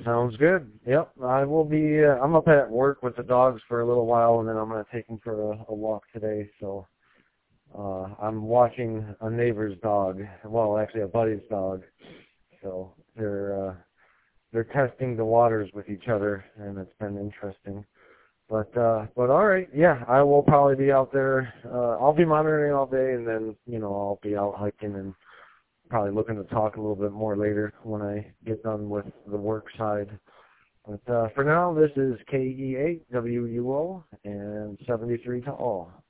Sounds good. Yep, I will be. I'm up at work with the dogs for a little while, and then I'm going to take them for a walk today. So I'm watching a neighbor's dog. Well, actually, a buddy's dog. So they're testing the waters with each other, and it's been interesting. But all right, yeah, I will probably be out there. I'll be monitoring all day, and then I'll be out hiking and probably looking to talk a little bit more later when I get done with the work side. But for now, this is KE8WUO and 73 to all.